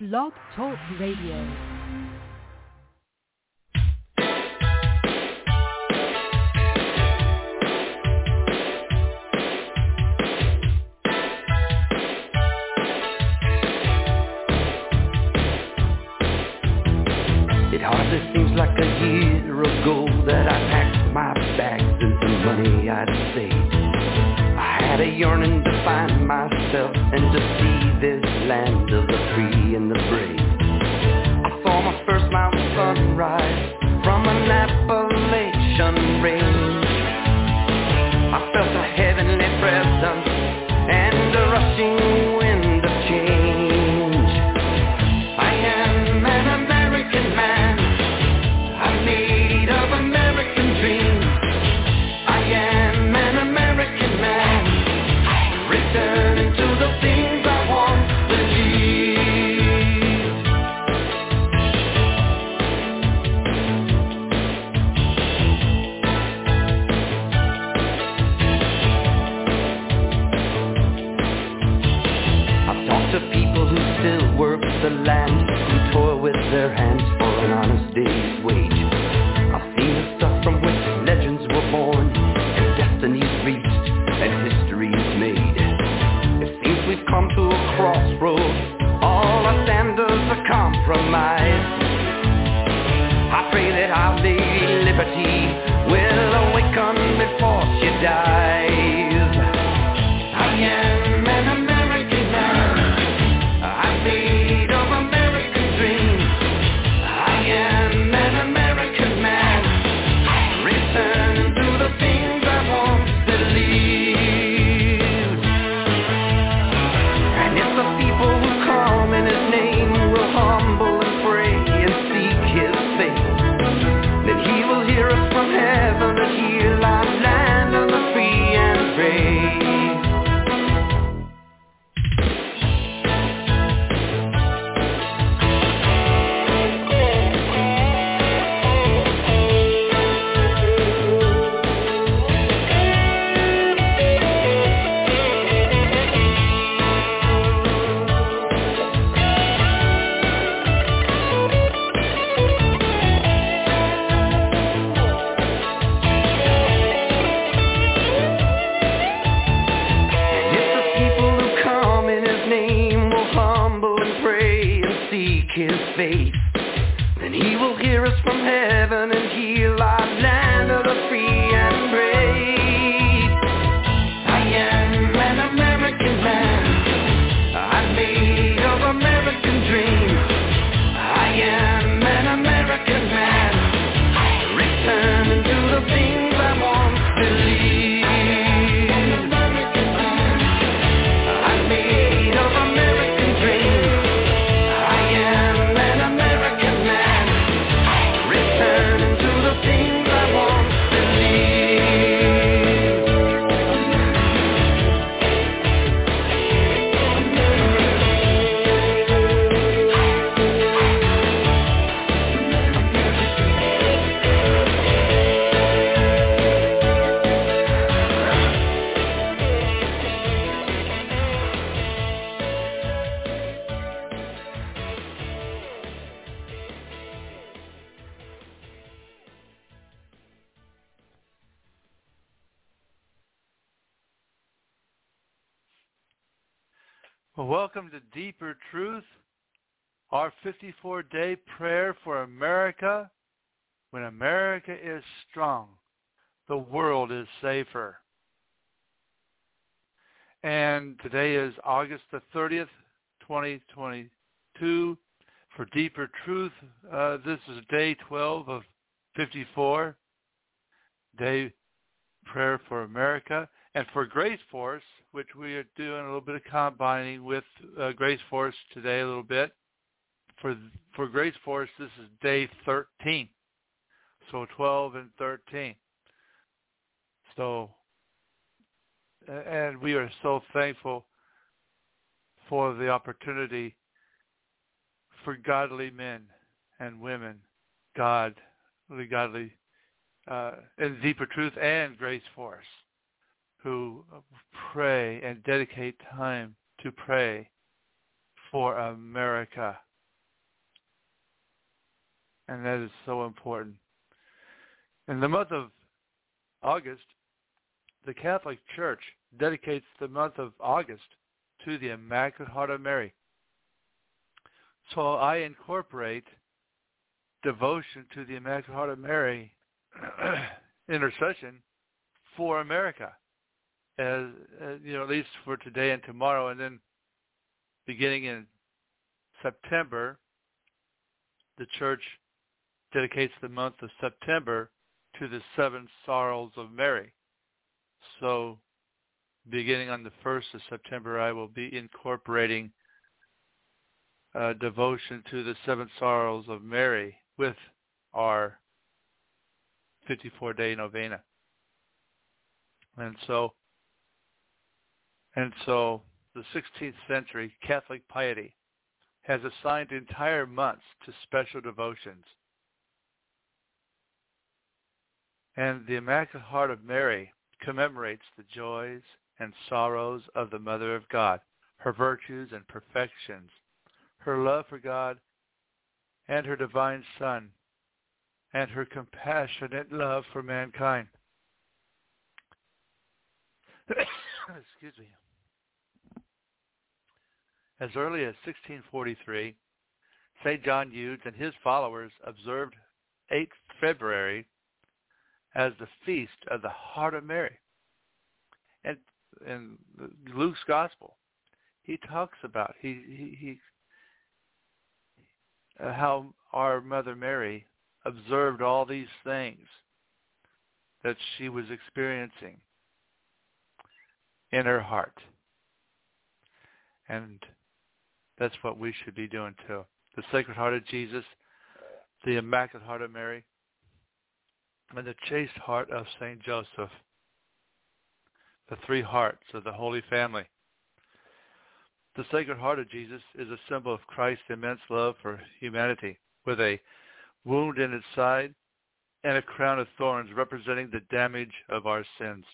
Blog Talk Radio. It hardly seems like a year ago that I packed my bags and some money I'd saved. I had a yearning to find myself and to see this land of the free and the brave. I saw my first mountain sunrise from an Appalachian range. I felt a heavenly presence and a rushing wind of change. I am an American man, I'm made of American dreams. I am an American man, returning to the things I once believed. I've talked to people who still work the land, who toil with their hands for an honest day's wage. I've seen the stuff from which legends were born, and destinies reached, and histories made. It seems we've come to a crossroads, all our standards are compromised. I pray that Our Lady Liberty will awaken before she dies. I am an American man, I'm made of American dreams. I am an American man, returning to the things I once believed. And if the people who come in His name will humble and pray and seek His face, then He will hear us from heaven and heal our land of the free and brave. His face, then He will hear us from heaven and heal our land of the free and brave. I am an American man, I'm made of American dreams. I am an American man, returning to the things I once believed. I'm made of American dreams. Well, welcome to Deeper Truth, our 54-day prayer for America. When America is strong, the world is safer. And today is August the 30th, 2022. For Deeper Truth, this is day 12 of 54, day prayer for America. And for Grace Force, which we are doing a little bit of combining with Grace Force today a little bit. For Grace Force, this is day 13. So 12 and 13. So, and we are so thankful for the opportunity for godly men and women, godly, in Deeper Truth and Grace Force, who pray and dedicate time to pray for America And that is so important. In the month of August, the Catholic Church dedicates the month of August to the Immaculate Heart of Mary. So I incorporate devotion to the Immaculate Heart of Mary intercession for America, as at least for today and tomorrow, and then beginning in September, the Church dedicates the month of September to the Seven Sorrows of Mary. So beginning on the 1st of September, I will be incorporating devotion to the Seven Sorrows of Mary with our 54-day novena. And so the 16th century Catholic piety has assigned entire months to special devotions. And the Immaculate Heart of Mary commemorates the joys and sorrows of the Mother of God, her virtues and perfections, her love for God and her divine Son, and her compassionate love for mankind. Excuse me. As early as 1643, St. John Eudes and his followers observed 8th February as the feast of the Heart of Mary. And in Luke's Gospel, he talks about how our Mother Mary observed all these things that she was experiencing in her heart. And that's what we should be doing too. The Sacred Heart of Jesus, the Immaculate Heart of Mary, and the chaste heart of St. Joseph, the three hearts of the Holy Family. The Sacred Heart of Jesus is a symbol of Christ's immense love for humanity, with a wound in its side and a crown of thorns representing the damage of our sins.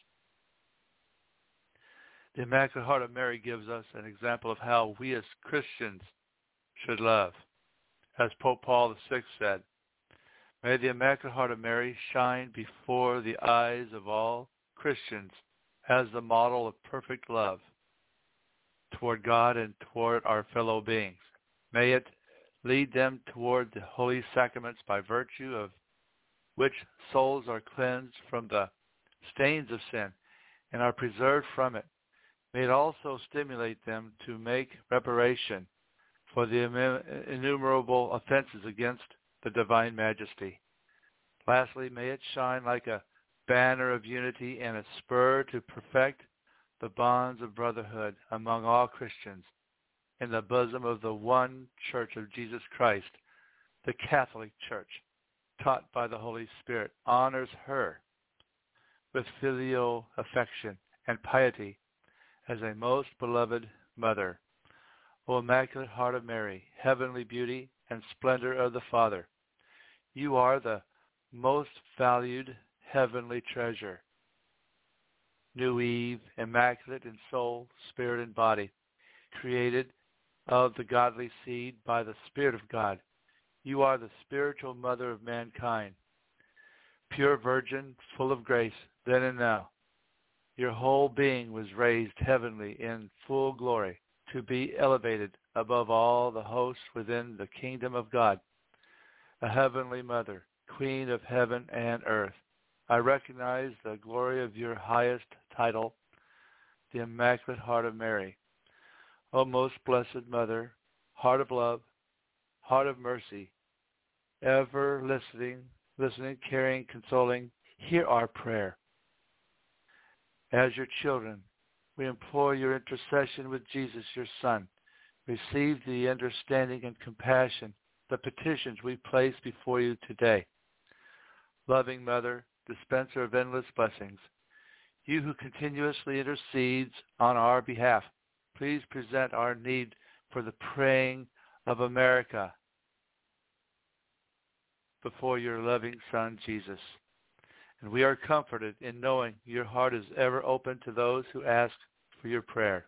The Immaculate Heart of Mary gives us an example of how we as Christians should love. As Pope Paul VI said, "May the Immaculate Heart of Mary shine before the eyes of all Christians as the model of perfect love toward God and toward our fellow beings. May it lead them toward the holy sacraments by virtue of which souls are cleansed from the stains of sin and are preserved from it. May it also stimulate them to make reparation for the innumerable offenses against the divine majesty. Lastly, may it shine like a banner of unity and a spur to perfect the bonds of brotherhood among all Christians in the bosom of the one Church of Jesus Christ, the Catholic Church, taught by the Holy Spirit, honors her with filial affection and piety as a most beloved mother. O Immaculate Heart of Mary, heavenly beauty and splendor of the Father, you are the most valued heavenly treasure. New Eve, immaculate in soul, spirit, and body, created of the godly seed by the Spirit of God. You are the spiritual mother of mankind, pure virgin, full of grace, then and now. Your whole being was raised heavenly in full glory to be elevated above all the hosts within the kingdom of God. A heavenly mother, queen of heaven and earth, I recognize the glory of your highest title, the Immaculate Heart of Mary. O most blessed Mother, heart of love, heart of mercy, ever listening, caring, consoling, hear our prayer. As your children, we implore your intercession with Jesus, your Son. Receive the understanding and compassion, the petitions we place before you today. Loving Mother, dispenser of endless blessings, you who continuously intercedes on our behalf, please present our need for the praying of America before your loving Son, Jesus. And we are comforted in knowing your heart is ever open to those who ask for your prayer.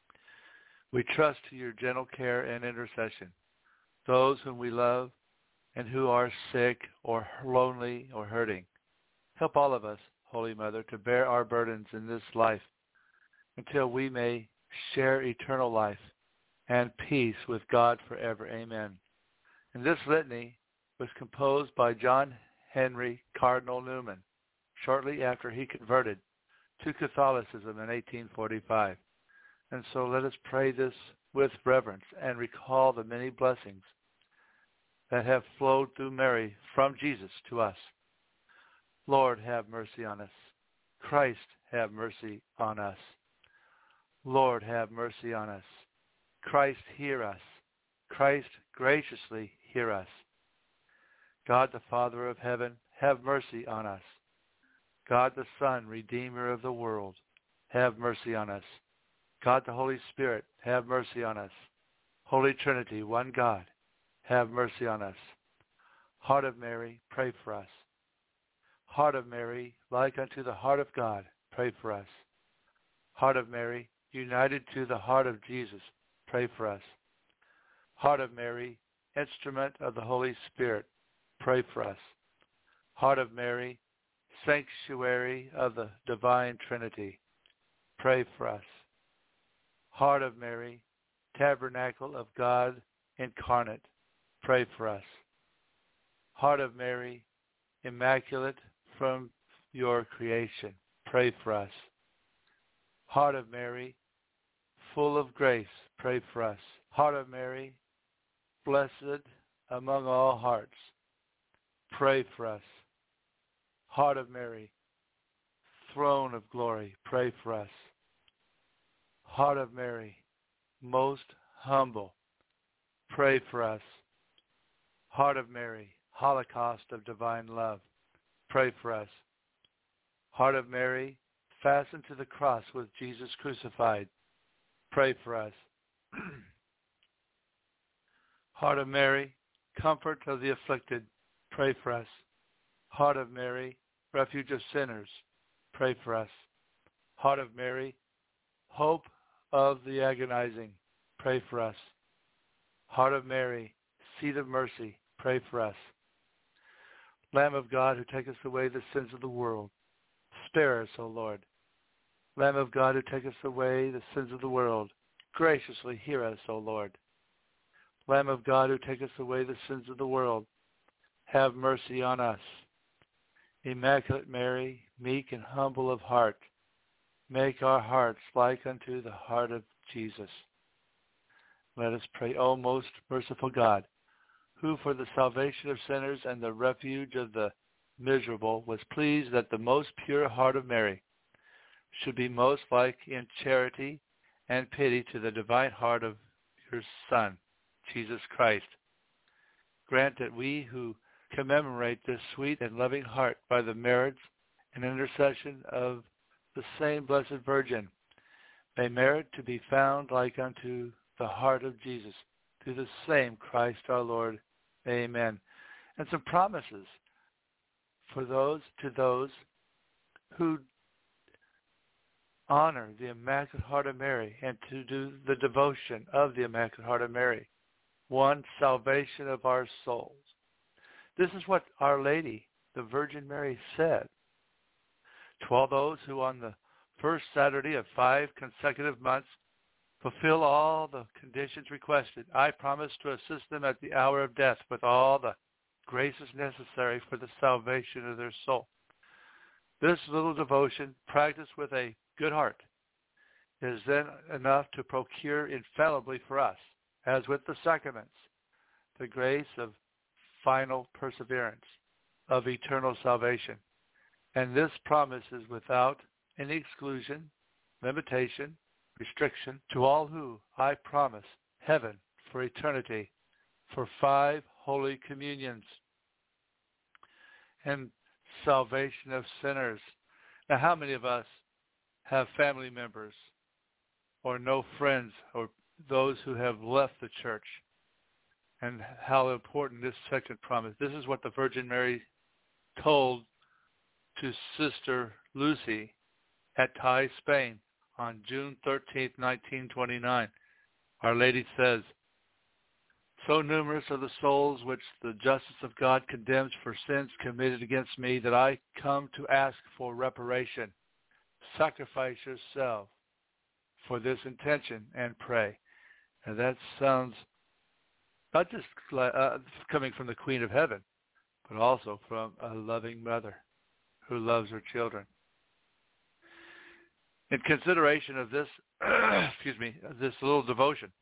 We trust to your gentle care and intercession. Those whom we love and who are sick or lonely or hurting. Help all of us, Holy Mother, to bear our burdens in this life until we may share eternal life and peace with God forever. Amen. And this litany was composed by John Henry Cardinal Newman shortly after he converted to Catholicism in 1845. And so let us pray this with reverence and recall the many blessings that have flowed through Mary from Jesus to us. Lord, have mercy on us. Christ, have mercy on us. Lord, have mercy on us. Christ, hear us. Christ, graciously hear us. God the Father of heaven, have mercy on us. God the Son, Redeemer of the world, have mercy on us. God the Holy Spirit, have mercy on us. Holy Trinity, one God, have mercy on us. Heart of Mary, pray for us. Heart of Mary, like unto the heart of God, pray for us. Heart of Mary, united to the heart of Jesus, pray for us. Heart of Mary, instrument of the Holy Spirit, pray for us. Heart of Mary, sanctuary of the divine Trinity, pray for us. Heart of Mary, tabernacle of God incarnate, pray for us. Heart of Mary, immaculate from your creation, pray for us. Heart of Mary, full of grace, pray for us. Heart of Mary, blessed among all hearts, pray for us. Heart of Mary, throne of glory, pray for us. Heart of Mary, most humble, pray for us. Heart of Mary, holocaust of divine love, pray for us. Heart of Mary, fastened to the cross with Jesus crucified, pray for us. Heart of Mary, comfort of the afflicted, pray for us. Heart of Mary, refuge of sinners, pray for us. Heart of Mary, hope of the agonizing, pray for us. Heart of Mary, seat of mercy, pray for us. Lamb of God, who takest away the sins of the world, spare us, O Lord. Lamb of God, who takest away the sins of the world, graciously hear us, O Lord. Lamb of God, who takest away the sins of the world, have mercy on us. Immaculate Mary, meek and humble of heart, make our hearts like unto the heart of Jesus. Let us pray, O most merciful God, who for the salvation of sinners and the refuge of the miserable was pleased that the most pure heart of Mary should be most like in charity and pity to the divine heart of your Son, Jesus Christ. Grant that we who commemorate this sweet and loving heart by the merits and intercession of the same Blessed Virgin may merit to be found like unto the heart of Jesus, through the same Christ our Lord. Amen. And some promises for those who honor the Immaculate Heart of Mary and to do the devotion of the Immaculate Heart of Mary. 1, salvation of our souls. This is what Our Lady, the Virgin Mary, said. To all those who on the first Saturday of 5 consecutive months fulfill all the conditions requested, I promise to assist them at the hour of death with all the graces necessary for the salvation of their soul. This little devotion, practiced with a good heart, is then enough to procure infallibly for us, as with the sacraments, the grace of final perseverance, of eternal salvation. And this promise is without any exclusion, limitation, restriction to all who, I promise, heaven for eternity, for 5 holy communions, and salvation of sinners. Now, how many of us have family members or no friends or those who have left the church? And how important this second promise. This is what the Virgin Mary told to Sister Lucy at Tai, Spain on June 13th, 1929. Our Lady says, So numerous are the souls which the justice of God condemns for sins committed against me that I come to ask for reparation. Sacrifice yourself for this intention and pray. And that sounds not just coming from the Queen of Heaven, but also from a loving mother who loves her children. In consideration of this, this little devotion,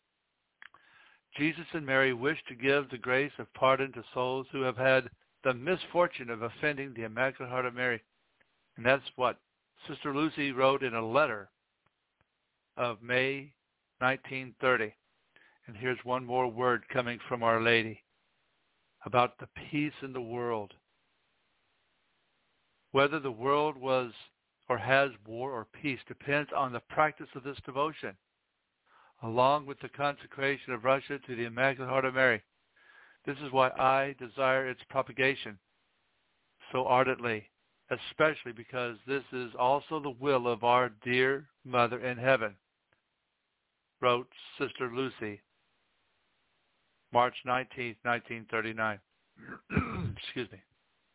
Jesus and Mary wish to give the grace of pardon to souls who have had the misfortune of offending the Immaculate Heart of Mary. And that's what Sister Lucy wrote in a letter of May 1930. And here's one more word coming from Our Lady about the peace in the world. Whether the world was or has war or peace depends on the practice of this devotion, along with the consecration of Russia to the Immaculate Heart of Mary. This is why I desire its propagation so ardently, especially because this is also the will of our dear Mother in Heaven, wrote Sister Lucy, March 19, 1939. Excuse me.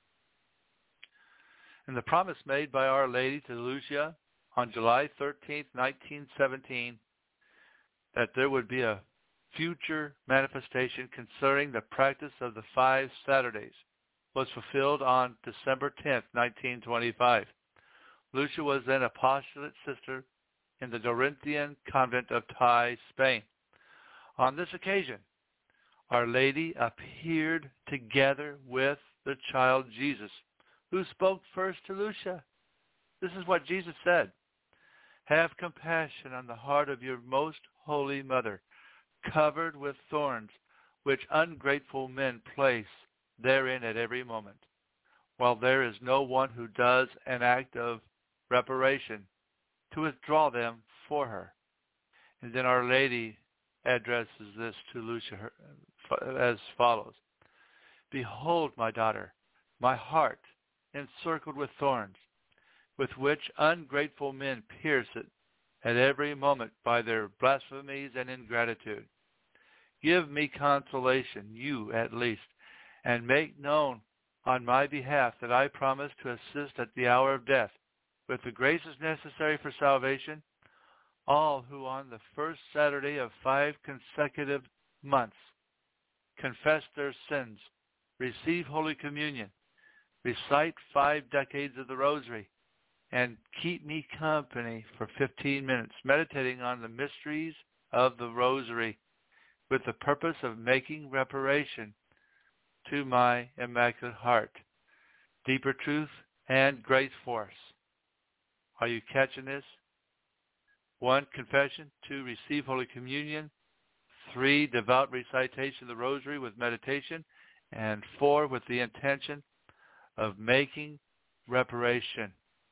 And the promise made by Our Lady to Lucia on July 13, 1917, that there would be a future manifestation concerning the practice of the 5 Saturdays was fulfilled on December 10, 1925. Lucia was then a postulate sister in the Dorinthian convent of Tai, Spain. On this occasion, Our Lady appeared together with the child Jesus, who spoke first to Lucia. This is what Jesus said: "Have compassion on the heart of your most holy mother, covered with thorns, which ungrateful men place therein at every moment, while there is no one who does an act of reparation to withdraw them for her." And then Our Lady addresses this to Lucia as follows: "Behold, my daughter, my heart encircled with thorns, with which ungrateful men pierce it at every moment by their blasphemies and ingratitude. Give me consolation, you at least, and make known on my behalf that I promise to assist at the hour of death, with the graces necessary for salvation, all who on the first Saturday of 5 consecutive months confess their sins, receive Holy Communion, recite 5 decades of the Rosary, and keep me company for 15 minutes, meditating on the mysteries of the Rosary, with the purpose of making reparation to my Immaculate Heart. Deeper truth and grace force." Are you catching this? 1, confession. 2, receive Holy Communion. 3, devout recitation of the Rosary with meditation. And 4, with the intention of making reparation.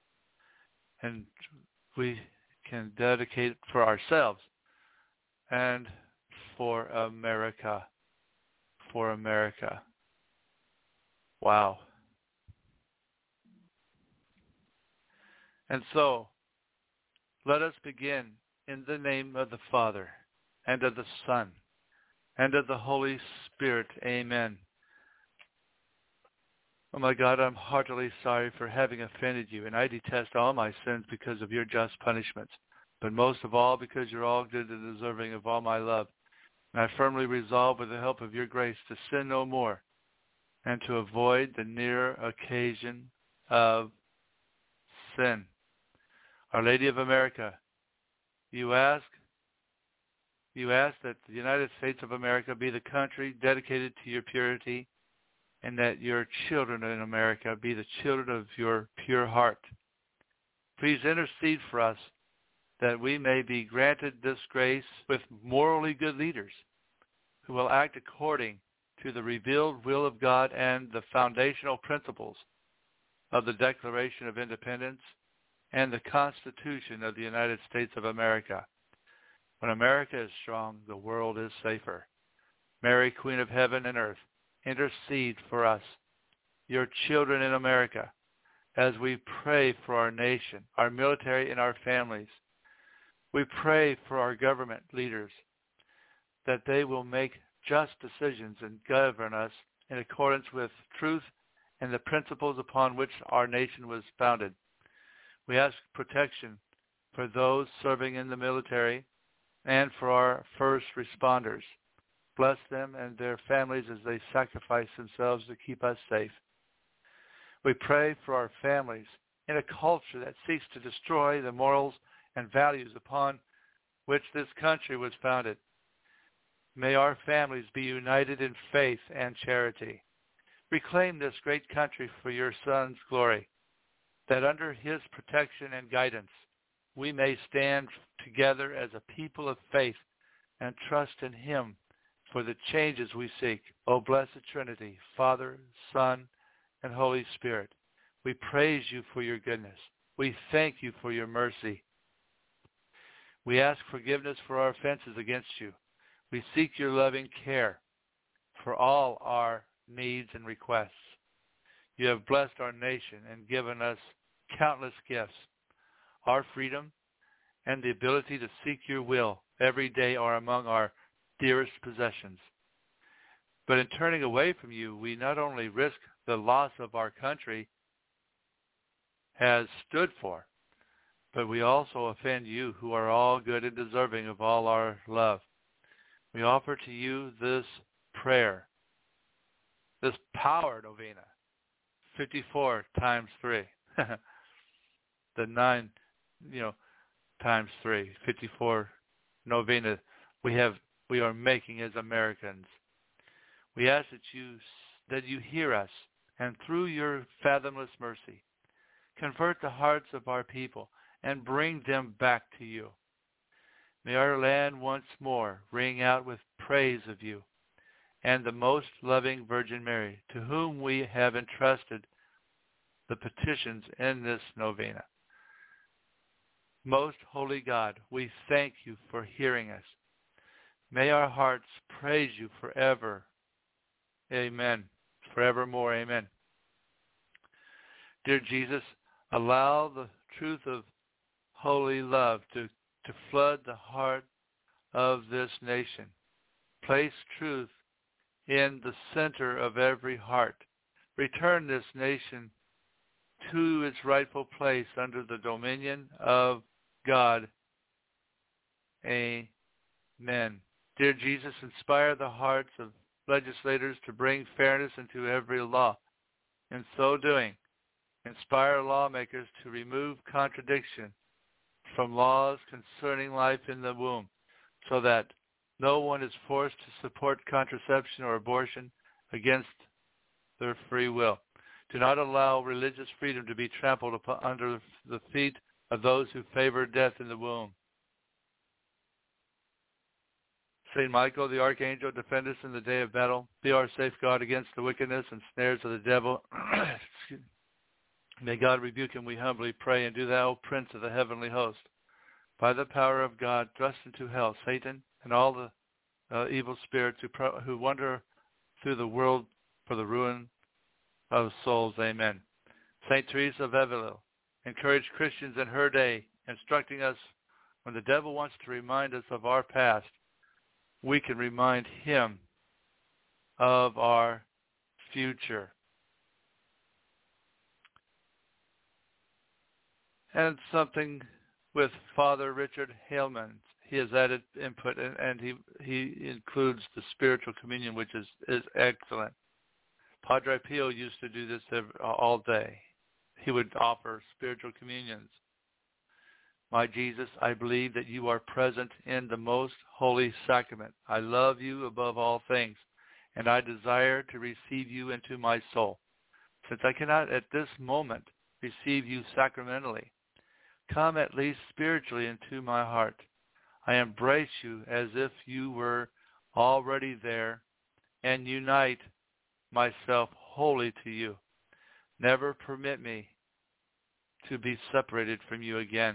And we can dedicate it for ourselves and for America. For America. Wow. And so, let us begin in the name of the Father, and of the Son, and of the Holy Spirit. Amen. Oh my God, I'm heartily sorry for having offended you, and I detest all my sins because of your just punishments, but most of all because you're all good and deserving of all my love. And I firmly resolve, with the help of your grace, to sin no more, and to avoid the near occasion of sin. Our Lady of America, you ask that the United States of America be the country dedicated to your purity, and that your children in America be the children of your pure heart. Please intercede for us that we may be granted this grace with morally good leaders who will act according to the revealed will of God and the foundational principles of the Declaration of Independence and the Constitution of the United States of America. When America is strong, the world is safer. Mary, Queen of Heaven and Earth, intercede for us, your children in America, as we pray for our nation, our military, and our families. We pray for our government leaders, that they will make just decisions and govern us in accordance with truth and the principles upon which our nation was founded. We ask protection for those serving in the military and for our first responders. Bless them and their families as they sacrifice themselves to keep us safe. We pray for our families in a culture that seeks to destroy the morals and values upon which this country was founded. May our families be united in faith and charity. Reclaim this great country for your Son's glory, that under his protection and guidance we may stand together as a people of faith and trust in him for the changes we seek. O blessed Trinity, Father, Son, and Holy Spirit, we praise you for your goodness. We thank you for your mercy. We ask forgiveness for our offenses against you. We seek your loving care for all our needs and requests. You have blessed our nation and given us countless gifts. Our freedom and the ability to seek your will every day are among our dearest possessions. But in turning away from you, we not only risk the loss of our country has stood for, but we also offend you who are all good and deserving of all our love. We offer to you this prayer, this power novena, 54 times 3. The 9, times 3, 54 novena we are making as Americans. We ask that you hear us, and through your fathomless mercy, convert the hearts of our people and bring them back to you. May our land once more ring out with praise of you and the most loving Virgin Mary, to whom we have entrusted the petitions in this novena. Most holy God, we thank you for hearing us. May our hearts praise you forever. Amen. Forevermore. Amen. Dear Jesus, allow the truth of holy love to flood the heart of this nation. Place truth in the center of every heart. Return this nation to its rightful place under the dominion of God. Amen. Dear Jesus, inspire the hearts of legislators to bring fairness into every law. In so doing, inspire lawmakers to remove contradiction from laws concerning life in the womb, so that no one is forced to support contraception or abortion against their free will. Do not allow religious freedom to be trampled upon under the feet of those who favor death in the womb. Saint Michael, the Archangel, defend us in the day of battle. Be our safeguard against the wickedness and snares of the devil. May God rebuke him, we humbly pray, and do thou, Prince of the heavenly host, by the power of God, thrust into hell Satan and all the evil spirits who wander through the world for the ruin of souls. Amen. Saint Teresa of Avila encouraged Christians in her day, instructing us when the devil wants to remind us of our past, we can remind him of our future. And something with Father Richard Haleman. He has added input, and he includes the spiritual communion, which is excellent. Padre Pio used to do this all day. He would offer spiritual communions. My Jesus, I believe that you are present in the most holy sacrament. I love you above all things, and I desire to receive you into my soul. Since I cannot at this moment receive you sacramentally, come at least spiritually into my heart. I embrace you as if you were already there and unite myself wholly to you. Never permit me to be separated from you again.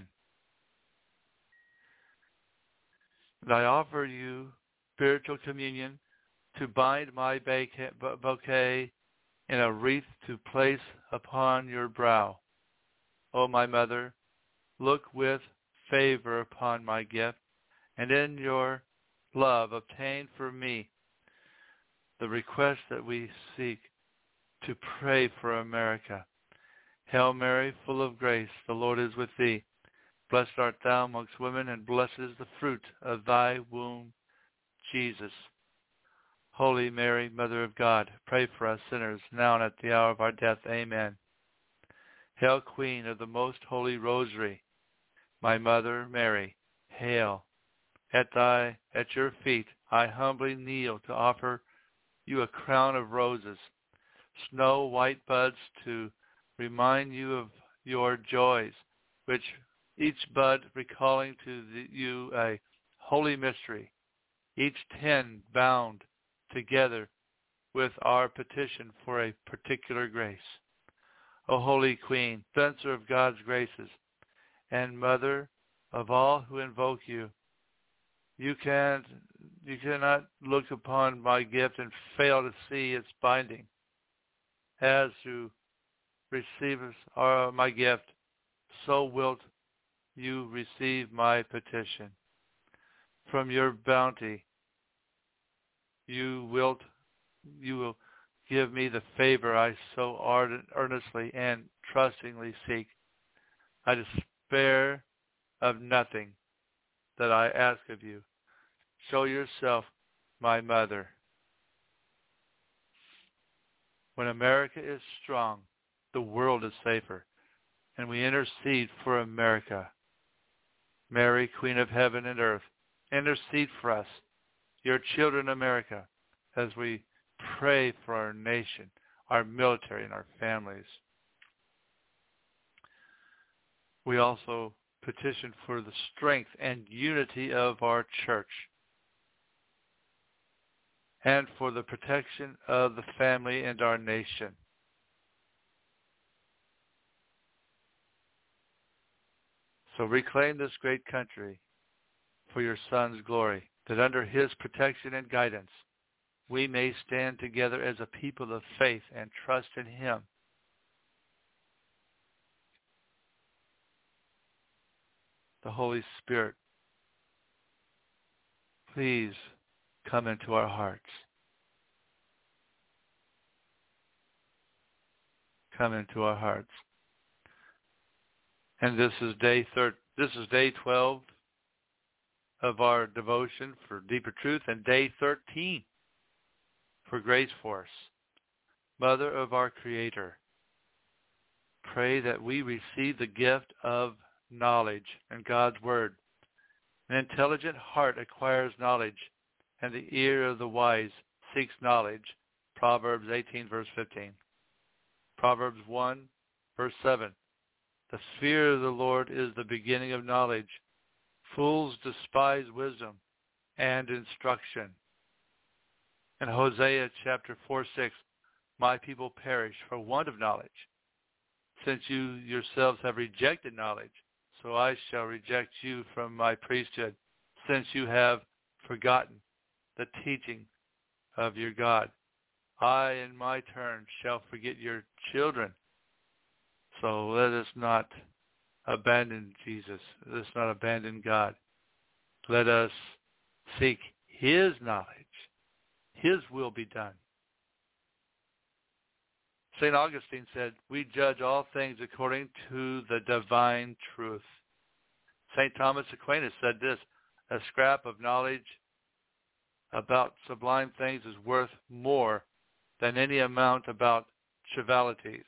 And I offer you spiritual communion to bind my bouquet in a wreath to place upon your brow. O my mother, look with favor upon my gift, and in your love obtain for me the request that we seek to pray for America. Hail Mary, full of grace, the Lord is with thee. Blessed art thou amongst women, and blessed is the fruit of thy womb, Jesus. Holy Mary, Mother of God, pray for us sinners, now and at the hour of our death. Amen. Hail, Queen of the most holy Rosary, my Mother Mary, hail. At your feet I humbly kneel to offer you a crown of roses, snow white buds to remind you of your joys, which each bud recalling to you a holy mystery, each 10 bound together with our petition for a particular grace. O Holy Queen, dispenser of God's graces, and Mother of all who invoke you, you cannot look upon my gift and fail to see its binding. As you receive my gift, so wilt you receive my petition. From your bounty, you will give me the favor I so earnestly and trustingly seek. I despair of nothing that I ask of you. Show yourself my mother. When America is strong, the world is safer, and we intercede for America. Mary, Queen of heaven and earth, intercede for us, your children, America, as we pray for our nation, our military, and our families. We also petition for the strength and unity of our church, and for the protection of the family and our nation. So reclaim this great country for your Son's glory, that under his protection and guidance, we may stand together as a people of faith and trust in him. The Holy Spirit, please come into our hearts. Come into our hearts. And this is day 12 of our devotion for Deeper Truth, and day 13 for Grace Force. Mother of our Creator, pray that we receive the gift of knowledge and God's Word. An intelligent heart acquires knowledge, and the ear of the wise seeks knowledge. Proverbs 18, verse 15. Proverbs 1, verse 7. The fear of the Lord is the beginning of knowledge. Fools despise wisdom and instruction. In Hosea chapter 4, 6, my people perish for want of knowledge. Since you yourselves have rejected knowledge, so I shall reject you from my priesthood, since you have forgotten the teaching of your God. I, in my turn, shall forget your children. So let us not abandon Jesus. Let us not abandon God. Let us seek his knowledge. His will be done. St. Augustine said, we judge all things according to the divine truth. St. Thomas Aquinas said this, a scrap of knowledge about sublime things is worth more than any amount about trivialities.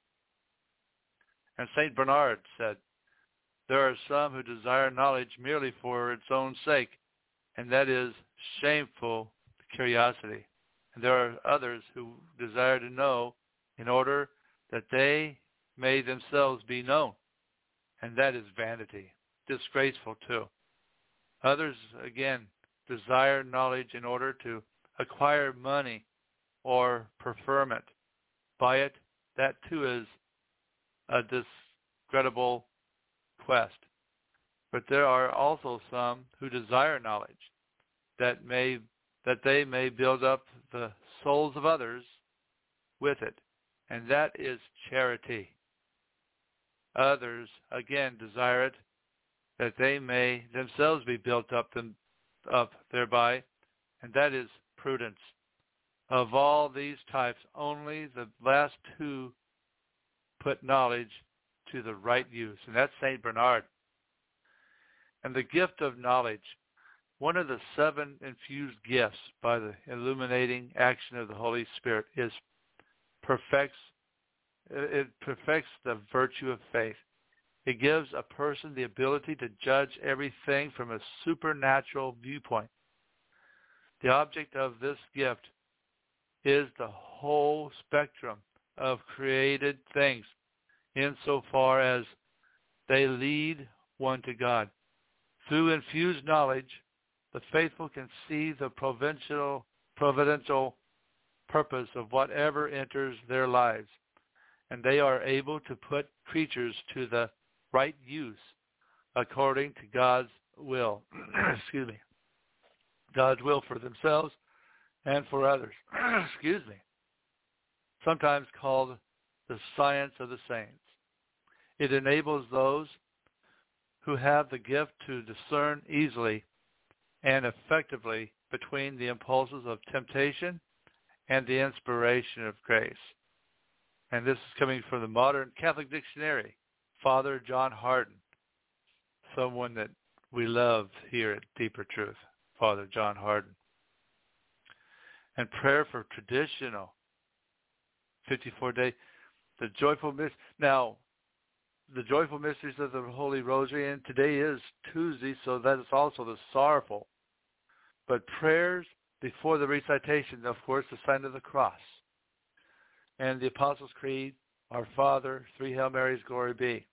And St. Bernard said, there are some who desire knowledge merely for its own sake, and that is shameful curiosity. And there are others who desire to know in order that they may themselves be known, and that is vanity, disgraceful too. Others, again, desire knowledge in order to acquire money or preferment. By it, that too is a discreditable quest. But there are also some who desire knowledge that they may build up the souls of others with it, and that is charity. Others, again, desire it that they may themselves be built up thereby, and that is prudence. Of all these types, only the last two put knowledge to the right use, and that's St. Bernard. And the gift of knowledge, one of the 7 infused gifts by the illuminating action of the Holy Spirit, perfects the virtue of faith. It gives a person the ability to judge everything from a supernatural viewpoint. The object of this gift is the whole spectrum of created things, insofar as they lead one to God. Through infused knowledge, the faithful can see the providential purpose of whatever enters their lives, and they are able to put creatures to the right use according to God's will. Excuse me. God's will for themselves and for others. Excuse me. Sometimes called the science of the saints. It enables those who have the gift to discern easily and effectively between the impulses of temptation and the inspiration of grace. And this is coming from the Modern Catholic Dictionary, Father John Hardin, someone that we love here at Deeper Truth, Father John Hardin. And prayer for traditional 54-day, the joyful mysteries. Now, the joyful mysteries of the Holy Rosary, and today is Tuesday, so that is also the sorrowful. But prayers before the recitation, of course, the sign of the cross. And the Apostles' Creed, Our Father, 3 Hail Marys, Glory be.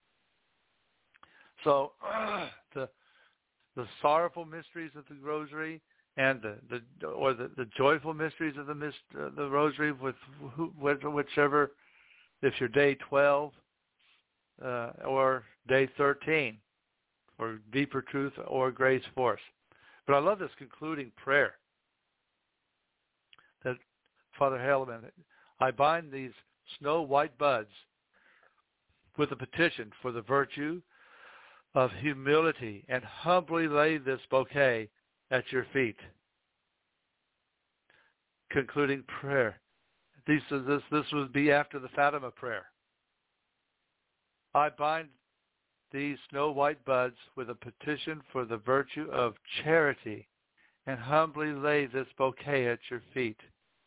So the sorrowful mysteries of the Rosary and the joyful mysteries of the Rosary, with whichever, if you're day 12 or day 13, or Deeper Truth or Grace Force. But I love this concluding prayer that Father Helleman, I bind these snow white buds with a petition for the virtue of humility and humbly lay this bouquet at your feet. Concluding prayer. This would be after the Fatima prayer. I bind these snow white buds with a petition for the virtue of charity and humbly lay this bouquet at your feet.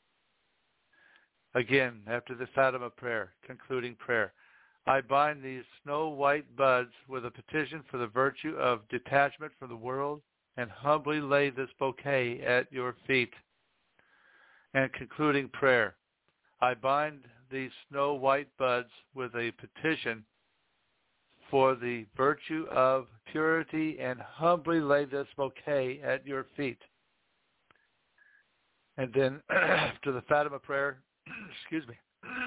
Again, after the Fatima prayer, concluding prayer. I bind these snow white buds with a petition for the virtue of detachment from the world and humbly lay this bouquet at your feet. And concluding prayer. I bind these snow white buds with a petition for the virtue of purity and humbly lay this bouquet at your feet. And then after the Fatima prayer, excuse me,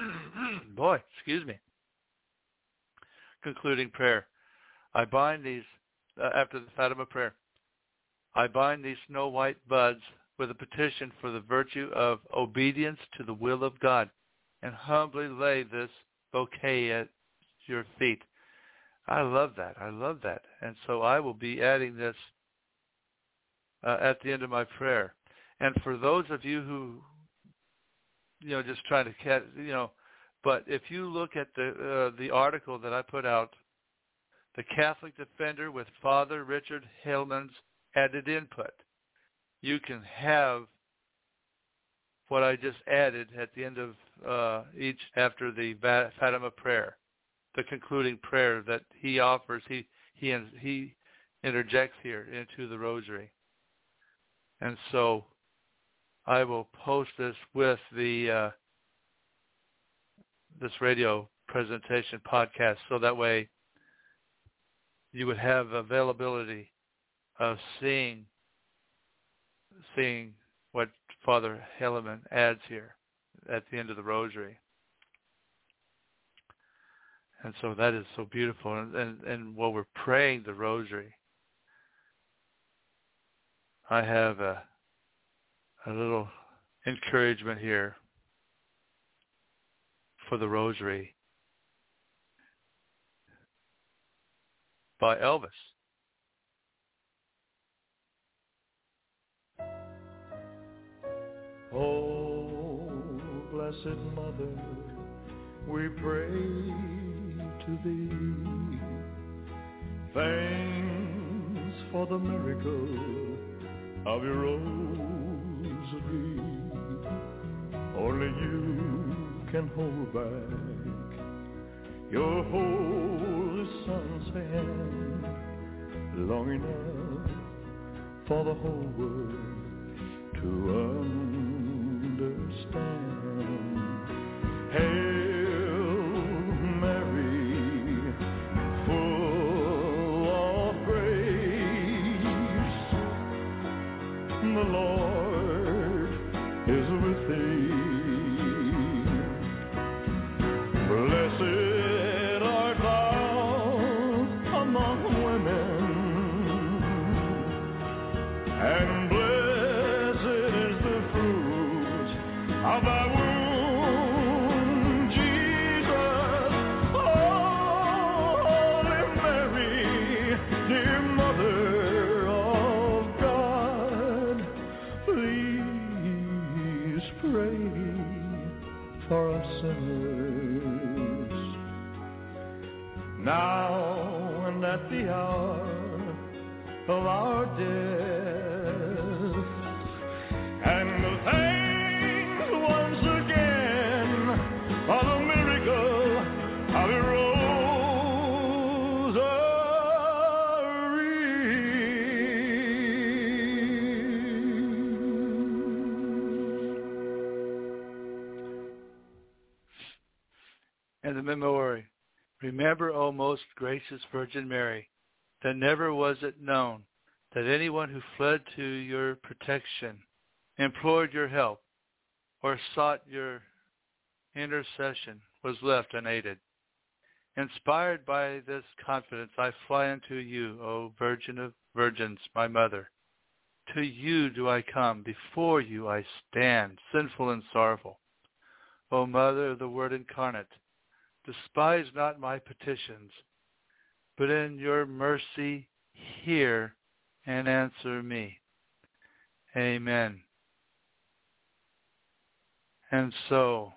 concluding prayer. I bind these, after the Fatima prayer, I bind these snow white buds with a petition for the virtue of obedience to the will of God and humbly lay this bouquet at your feet. I love that. And so I will be adding this at the end of my prayer. And for those of you who, just trying to catch, but if you look at the article that I put out, The Catholic Defender with Father Richard Hillman's added input, you can have what I just added at the end of each, after the Fatima prayer, the concluding prayer that he offers, he interjects here into the Rosary. And so I will post this with the this radio presentation podcast, so that way you would have availability of seeing what Father Helleman adds here at the end of the Rosary. And so that is so beautiful. And while we're praying the Rosary, I have a little encouragement here for the Rosary by Elvis. Oh, Blessed Mother, we pray to thee. Thanks for the miracle of your rosary. Only you can hold back your holy Son's hand long enough for the whole world to understand. Hail Mary, full of grace, the Lord is with thee. Blessed art thou among women, and blessed is the fruit of thy womb, Jesus. Holy Mary, dear Mother of God, please pray for us sinners, now and at the hour of our death. And thanks once again for the miracle of your rosary. And the memory. Remember, O most gracious Virgin Mary, that never was it known that anyone who fled to your protection, implored your help, or sought your intercession was left unaided. Inspired by this confidence, I fly unto you, O Virgin of Virgins, my Mother. To you do I come, before you I stand, sinful and sorrowful. O Mother of the Word incarnate, despise not my petitions, but in your mercy hear and answer me. Amen. And so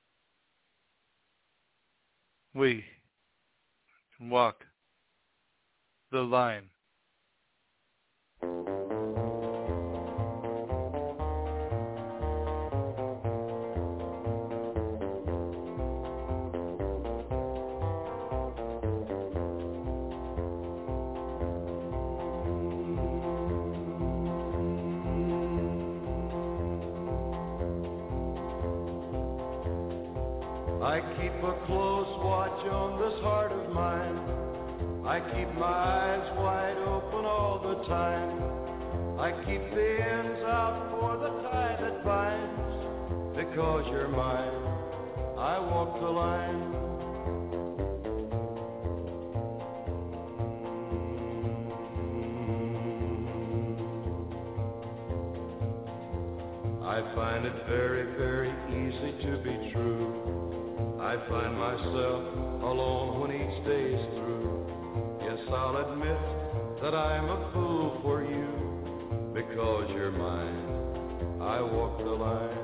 we can walk the line. I keep a close watch on this heart of mine. I keep my eyes wide open all the time. I keep the ends out for the tie that binds. Because you're mine, I walk the line. I find it very, very easy to be true. I find myself alone when each day is through. Yes, I'll admit that I'm a fool for you. Because you're mine, I walk the line.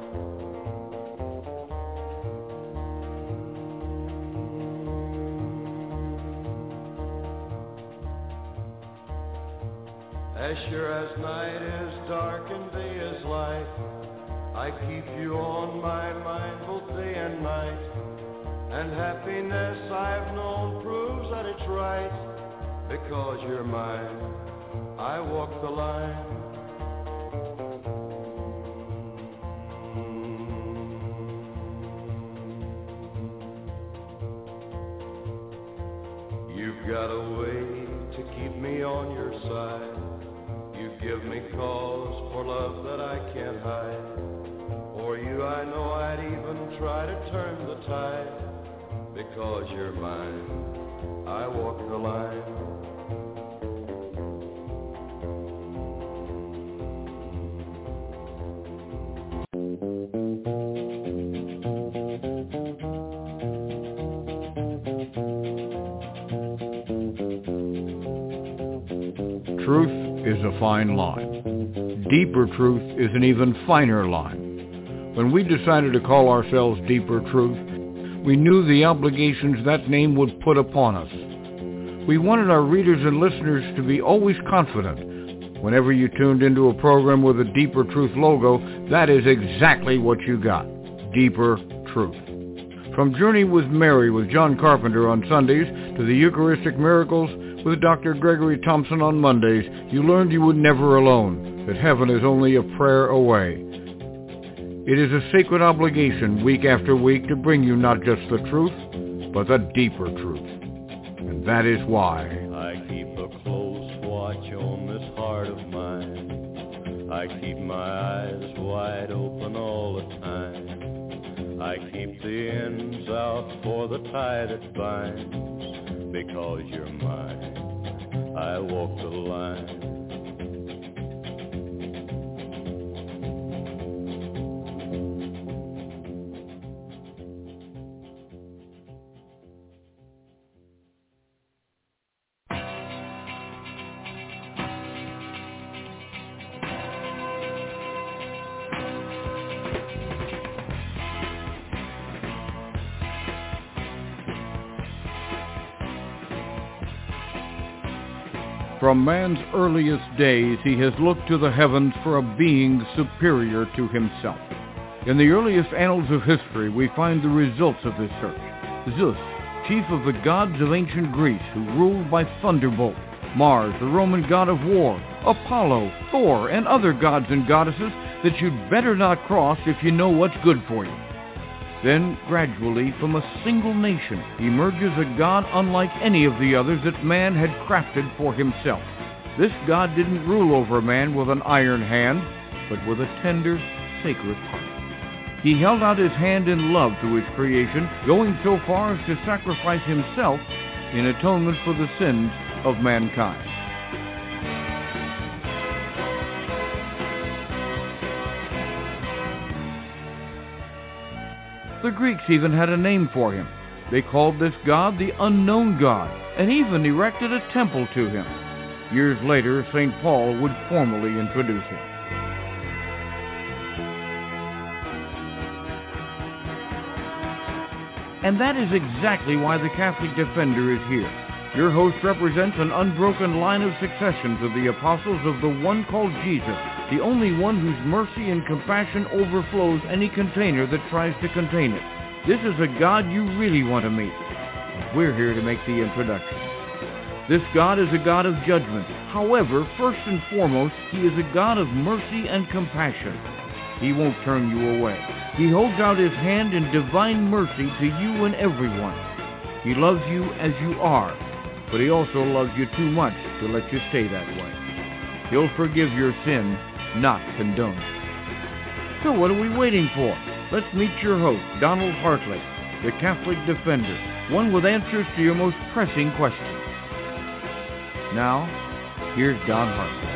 As sure as night is dark and day is light, I keep you on my mind both day and night. And happiness I've known proves that it's right. Because you're mine, I walk the line. You've got a way to keep me on your side. You give me cause for love that I can't hide. For you I know I'd even try to turn the tide. Because you're mine, I walk the line. Truth is a fine line. Deeper truth is an even finer line. When we decided to call ourselves Deeper Truth, we knew the obligations that name would put upon us. We wanted our readers and listeners to be always confident. Whenever you tuned into a program with a Deeper Truth logo, that is exactly what you got. Deeper Truth. From Journey with Mary with John Carpenter on Sundays to the Eucharistic Miracles with Dr. Gregory Thompson on Mondays, you learned you were never alone, that heaven is only a prayer away. It is a sacred obligation week after week to bring you not just the truth, but the deeper truth. And that is why I keep a close watch on this heart of mine. I keep my eyes wide open all the time. I keep the ends out for the tie that binds. Because you're mine, I walk the line. From man's earliest days, he has looked to the heavens for a being superior to himself. In the earliest annals of history, we find the results of this search. Zeus, chief of the gods of ancient Greece, who ruled by thunderbolt. Mars, the Roman god of war. Apollo, Thor, and other gods and goddesses that you'd better not cross if you know what's good for you. Then, gradually, from a single nation, emerges a God unlike any of the others that man had crafted for himself. This God didn't rule over man with an iron hand, but with a tender, sacred heart. He held out his hand in love to his creation, going so far as to sacrifice himself in atonement for the sins of mankind. The Greeks even had a name for him. They called this god the Unknown God, and even erected a temple to him. Years later, St. Paul would formally introduce him. And that is exactly why the Catholic Defender is here. Your host represents an unbroken line of succession to the apostles of the one called Jesus, the only one whose mercy and compassion overflows any container that tries to contain it. This is a God you really want to meet. We're here to make the introduction. This God is a God of judgment. However, first and foremost, he is a God of mercy and compassion. He won't turn you away. He holds out his hand in divine mercy to you and everyone. He loves you as you are, but he also loves you too much to let you stay that way. He'll forgive your sin, not condone it. So what are we waiting for? Let's meet your host, Donald Hartley, the Catholic Defender, one with answers to your most pressing questions. Now, here's Don Hartley.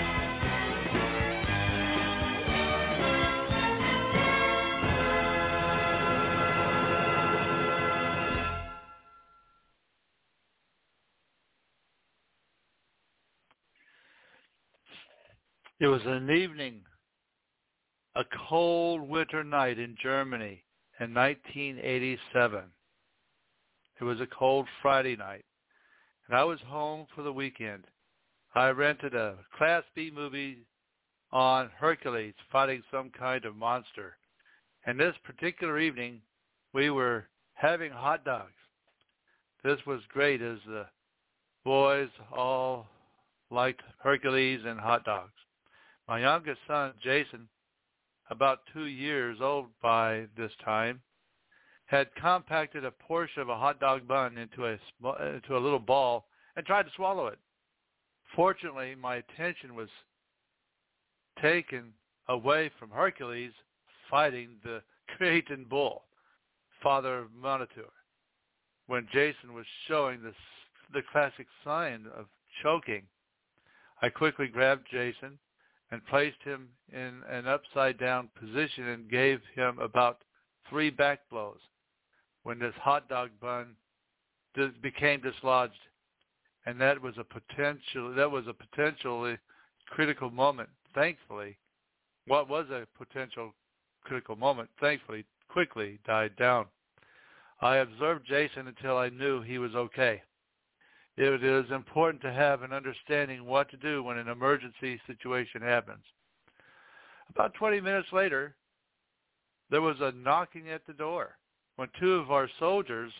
It was an evening, a cold winter night in Germany in 1987. It was a cold Friday night, and I was home for the weekend. I rented a Class B movie on Hercules fighting some kind of monster. And this particular evening, we were having hot dogs. This was great as the boys all liked Hercules and hot dogs. My youngest son, Jason, about 2 years old by this time, had compacted a portion of a hot dog bun into a little ball and tried to swallow it. Fortunately, my attention was taken away from Hercules fighting the Cretan bull, father of Minotaur, when Jason was showing the classic sign of choking. I quickly grabbed Jason and placed him in an upside-down position and gave him about 3 back blows when this hot dog bun became dislodged. And that was a potentially critical moment. Thankfully, what was a potential critical moment, thankfully, quickly died down. I observed Jason until I knew he was okay. It is important to have an understanding what to do when an emergency situation happens. About 20 minutes later, there was a knocking at the door. When two of my soldiers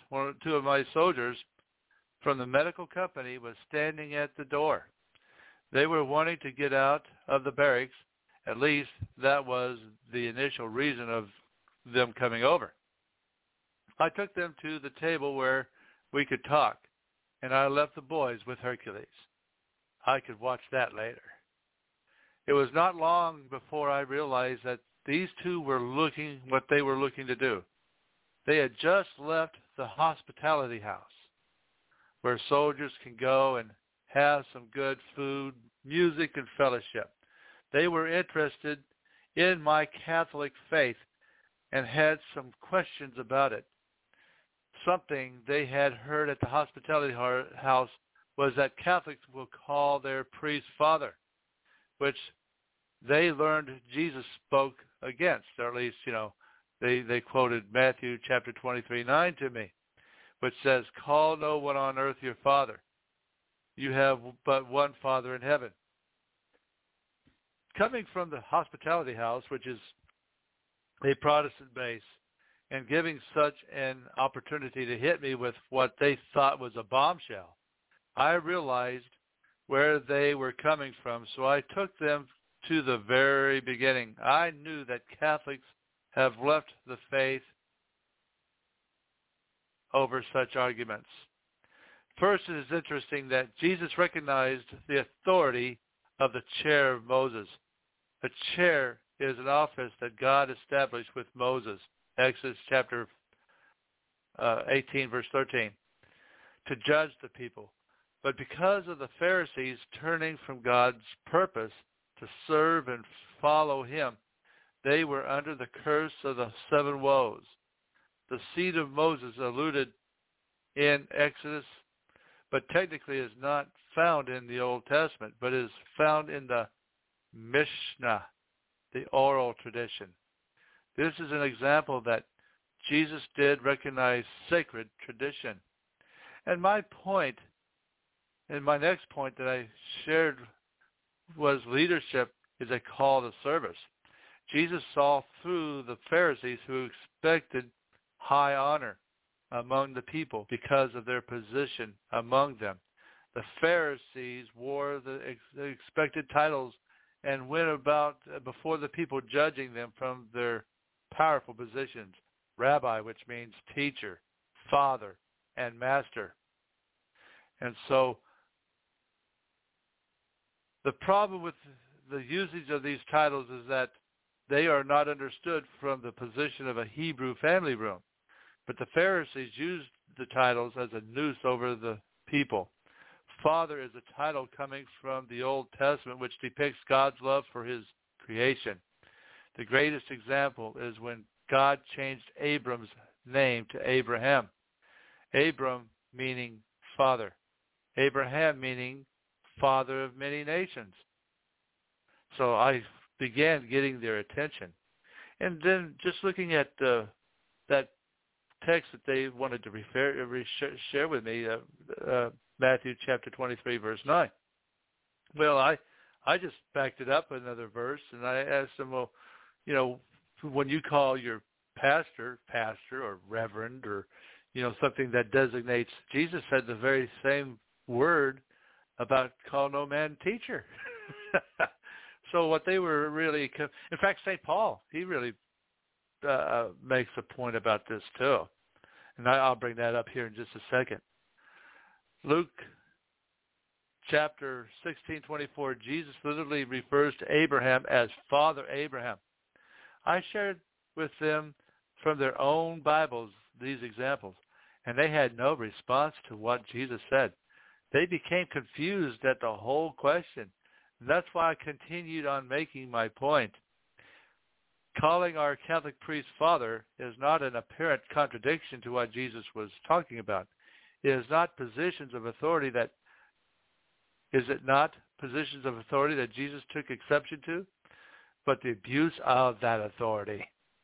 from the medical company was standing at the door. They were wanting to get out of the barracks. At least that was the initial reason of them coming over. I took them to the table where we could talk, and I left the boys with Hercules. I could watch that later. It was not long before I realized that these two were what they were looking to do. They had just left the hospitality house, where soldiers can go and have some good food, music, and fellowship. They were interested in my Catholic faith and had some questions about it. Something they had heard at the hospitality house was that Catholics will call their priest Father, which they learned Jesus spoke against, or at least, they quoted Matthew chapter 23:9 to me, which says, "Call no one on earth your father. You have but one Father in heaven." Coming from the hospitality house, which is a Protestant base, and giving such an opportunity to hit me with what they thought was a bombshell, I realized where they were coming from, so I took them to the very beginning. I knew that Catholics have left the faith over such arguments. First, it is interesting that Jesus recognized the authority of the chair of Moses. A chair is an office that God established with Moses, Exodus chapter 18, verse 13, to judge the people. But because of the Pharisees turning from God's purpose to serve and follow him, they were under the curse of the 7 woes. The seed of Moses alluded in Exodus, but technically is not found in the Old Testament, but is found in the Mishnah, the oral tradition. This is an example that Jesus did recognize sacred tradition. And my next point that I shared was leadership is a call to service. Jesus saw through the Pharisees who expected high honor among the people because of their position among them. The Pharisees wore the expected titles and went about before the people judging them from their powerful positions. Rabbi, which means teacher, father, and master. And so the problem with the usage of these titles is that they are not understood from the position of a Hebrew family room. But the Pharisees used the titles as a noose over the people. Father is a title coming from the Old Testament, which depicts God's love for his creation. The greatest example is when God changed Abram's name to Abraham. Abram meaning father. Abraham meaning father of many nations. So I began getting their attention. And then just looking at that text that they wanted to share with me, Matthew chapter 23, verse 9. Well, I just backed it up another verse, and I asked them, well, when you call your pastor or reverend or, something that designates, Jesus said the very same word about call no man teacher. So what they were really, in fact, St. Paul, he really makes a point about this too. And I'll bring that up here in just a second. Luke chapter 16:24, Jesus literally refers to Abraham as Father Abraham. I shared with them from their own Bibles these examples, and they had no response to what Jesus said. They became confused at the whole question. And that's why I continued on making my point. Calling our Catholic priest Father is not an apparent contradiction to what Jesus was talking about. It is not positions of authority that Jesus took exception to, but the abuse of that authority.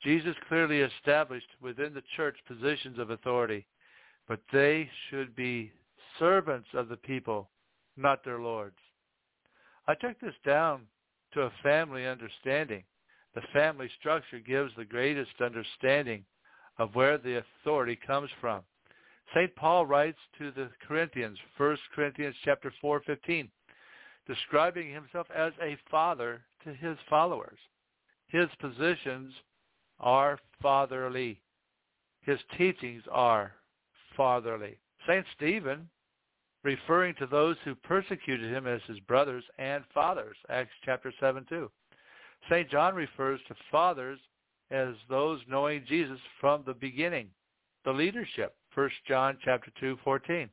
Jesus clearly established within the church positions of authority, but they should be servants of the people, not their lords. I took this down to a family understanding. The family structure gives the greatest understanding of where the authority comes from. St. Paul writes to the Corinthians, 1 Corinthians chapter 4:15, describing himself as a father to his followers. His positions are fatherly. His teachings are fatherly. St. Stephen, referring to those who persecuted him as his brothers and fathers, Acts chapter 7:2. St. John refers to fathers as those knowing Jesus from the beginning, the leadership, 1 John chapter 2:14.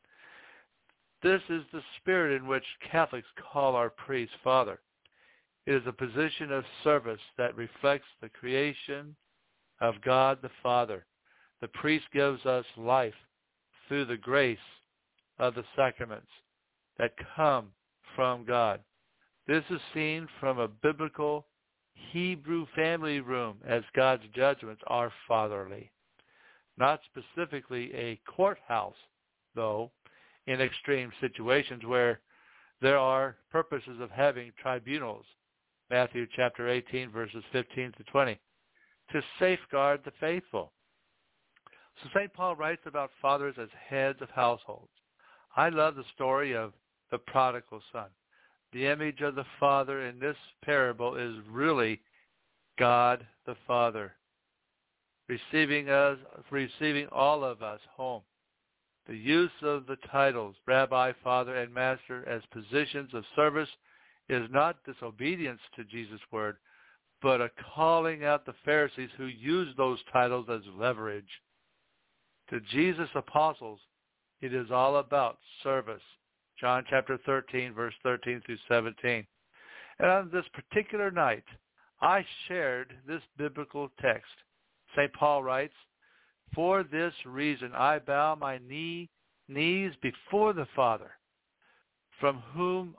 This is the spirit in which Catholics call our priest Father. It is a position of service that reflects the creation of God the Father. The priest gives us life through the grace of the sacraments that come from God. This is seen from a biblical Hebrew family room, as God's judgments are fatherly. Not specifically a courthouse, though, in extreme situations where there are purposes of having tribunals, Matthew chapter 18, verses 15 to 20, to safeguard the faithful. So St. Paul writes about fathers as heads of households. I love the story of the prodigal son. The image of the Father in this parable is really God the Father, receiving all of us home. The use of the titles Rabbi, Father, and Master as positions of service is not disobedience to Jesus' word, but a calling out the Pharisees who used those titles as leverage. To Jesus' apostles, it is all about service. John chapter 13, verse 13 through 17. And on this particular night, I shared this biblical text. St. Paul writes, "For this reason I bow my knees before the Father, from whom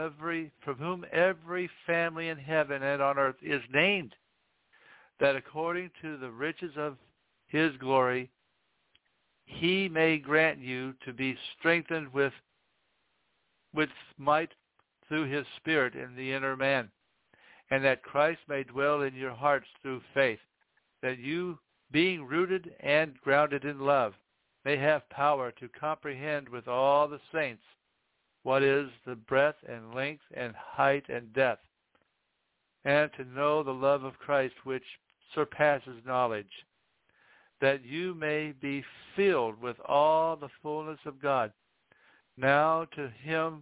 every family in heaven and on earth is named, that according to the riches of his glory, he may grant you to be strengthened with might through his Spirit in the inner man, and that Christ may dwell in your hearts through faith, that you, being rooted and grounded in love, may have power to comprehend with all the saints what is the breadth and length and height and depth, and to know the love of Christ which surpasses knowledge, that you may be filled with all the fullness of God. Now to him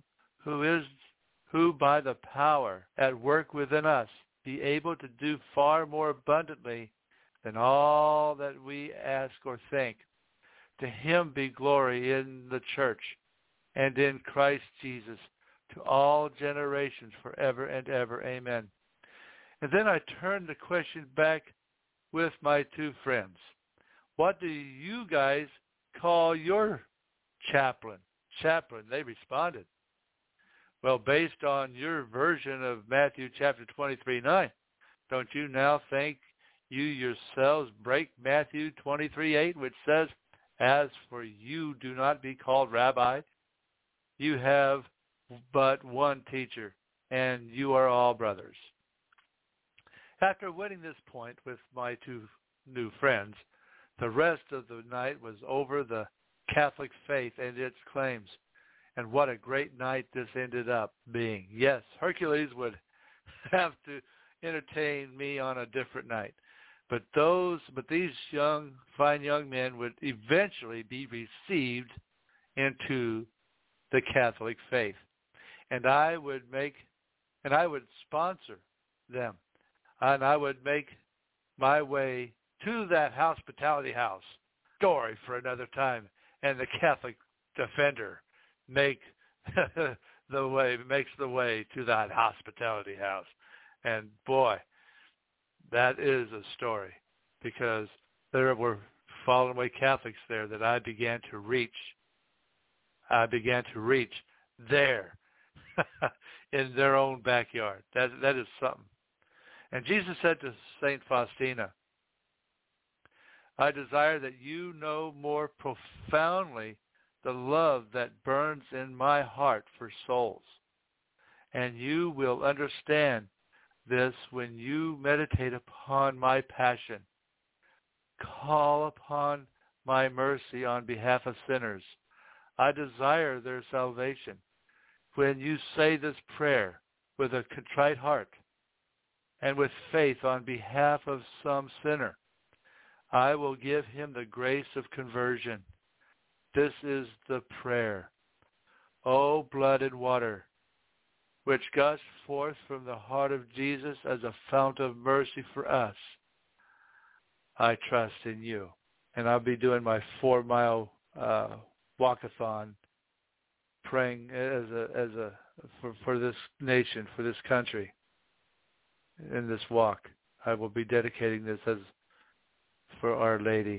who by the power at work within us be able to do far more abundantly than all that we ask or think. To him be glory in the church and in Christ Jesus to all generations forever and ever. Amen." And then I turned the question back with my two friends. What do you guys call your chaplain? Chaplain, they responded. Well, based on your version of Matthew chapter 23:9, don't you now think you yourselves break Matthew 23:8, which says, "As for you, do not be called rabbi. You have but one teacher, and you are all brothers." After winning this point with my two new friends, the rest of the night was over the Catholic faith and its claims. And what a great night this ended up being. Yes, Hercules would have to entertain me on a different night. But these fine young men would eventually be received into the Catholic faith. And I would sponsor them. And I would make my way to that hospitality house. Story for another time. And the Catholic defender makes the way to that hospitality house. And boy, that is a story, because there were fallen away Catholics there that I began to reach there in their own backyard. That is something. And Jesus said to St. Faustina, I desire that you know more profoundly the love that burns in my heart for souls. And you will understand this when you meditate upon my passion. Call upon my mercy on behalf of sinners. I desire their salvation. When you say this prayer with a contrite heart and with faith on behalf of some sinner, I will give him the grace of conversion. This is the prayer. O blood and water, which gushed forth from the heart of Jesus as a fount of mercy for us, I trust in you. And I'll be doing my 4-mile walkathon, praying for this nation, for this country. In this walk, I will be dedicating this as for Our Lady.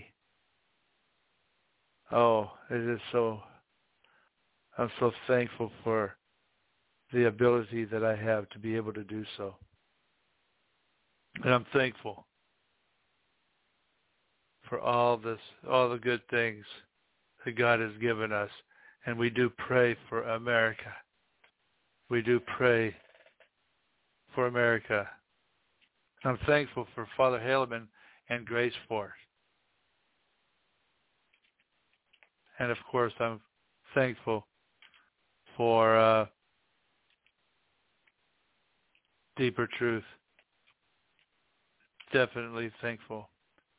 Oh, it is so. I'm so thankful for the ability that I have to be able to do so. And I'm thankful for all the good things that God has given us. And we do pray for America. We do pray for America. I'm thankful for Father Haleman and Grace Force. And of course, I'm thankful for Deeper Truth. Definitely thankful.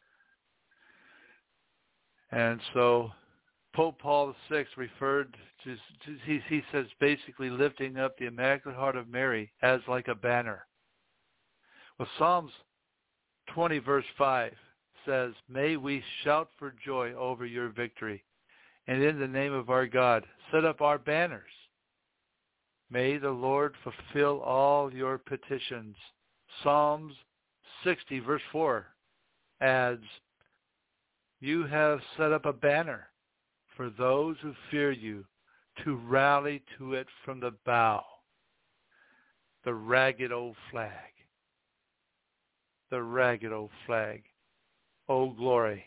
And so Pope Paul VI referred to he says basically lifting up the Immaculate Heart of Mary as like a banner. Well, Psalms 20 verse 5 says, "May we shout for joy over your victory, and in the name of our God, set up our banners. May the Lord fulfill all your petitions." Psalms 60 verse 4 adds, "You have set up a banner for those who fear you, to rally to it from the bow." The ragged old flag. The ragged old flag. Oh, glory.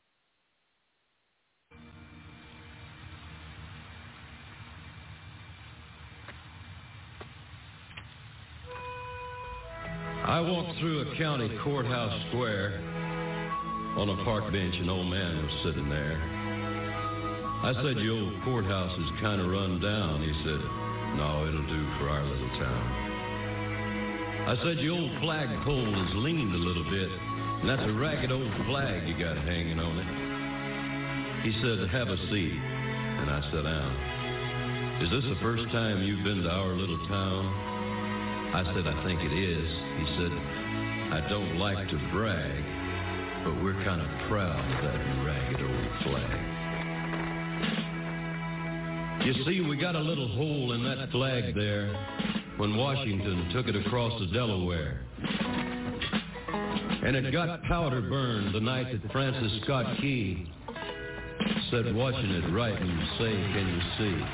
I walked through a county courthouse square. On a park bench, an old man was sitting there. I said, "Your old courthouse is kind of run down." He said, "No, it'll do for our little town." I said, "Your old flagpole is leaned a little bit, and that's a ragged old flag you got hanging on it." He said, "Have a seat," and I sat down. "Is this the first time you've been to our little town?" I said, "I think it is." He said, "I don't like to brag, but we're kind of proud of that ragged old flag. You see, we got a little hole in that flag there when Washington took it across the Delaware. And it got powder burned the night that Francis Scott Key said, watching it right and say, can you see?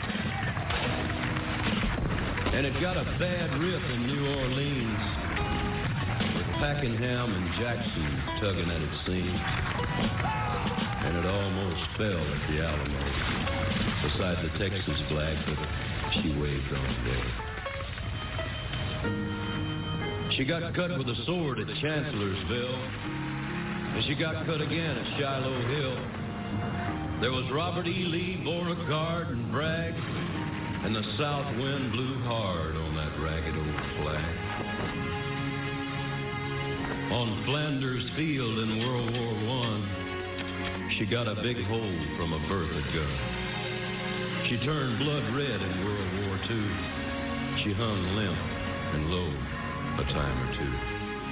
And it got a bad rip in New Orleans with Pakenham and Jackson tugging at its seams. And it almost fell at the Alamo beside the Texas flag that she waved on there. She got cut with a sword at Chancellorsville, and she got cut again at Shiloh Hill. There was Robert E. Lee, Beauregard, and Bragg, and the south wind blew hard on that ragged old flag. On Flanders Field in World War I, she got a big hole from a Bertha gun. She turned blood red in World War II. She hung limp and low a time or two.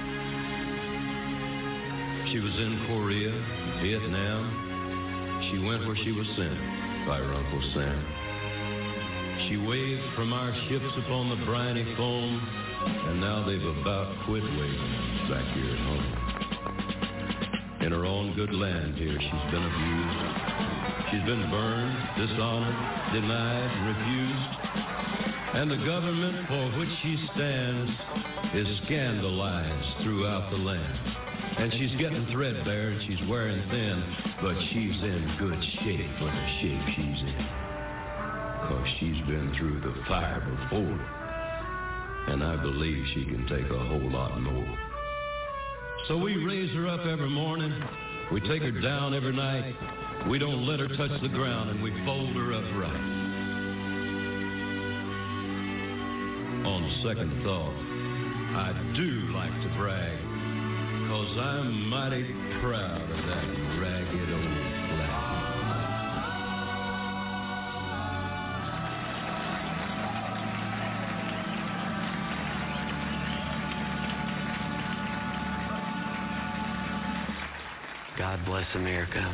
She was in Korea, Vietnam. She went where she was sent by her Uncle Sam. She waved from our ships upon the briny foam, and now they've about quit waving back here at home. In her own good land here, she's been abused. She's been burned, dishonored, denied, refused. And the government for which she stands is scandalized throughout the land. And she's getting threadbare and she's wearing thin, but she's in good shape for the shape she's in. 'Cause she's been through the fire before. And I believe she can take a whole lot more. So we raise her up every morning. We take her down every night. We don't let her touch the ground, and we fold her up right. On second thought, I do like to brag, 'cause I'm mighty proud of that ragged old flag. God bless America.